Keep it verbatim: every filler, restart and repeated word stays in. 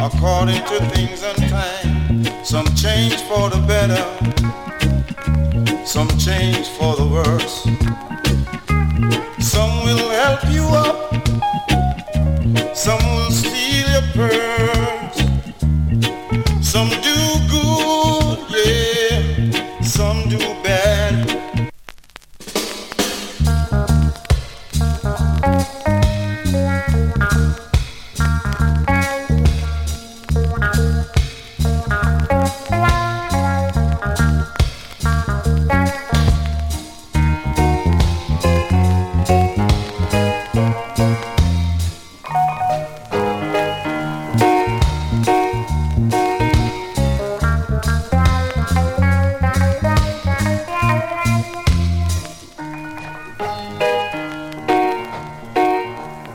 according to things and time. Some change for the better, some change for the worse. Some will help you up, some will steal your pearls.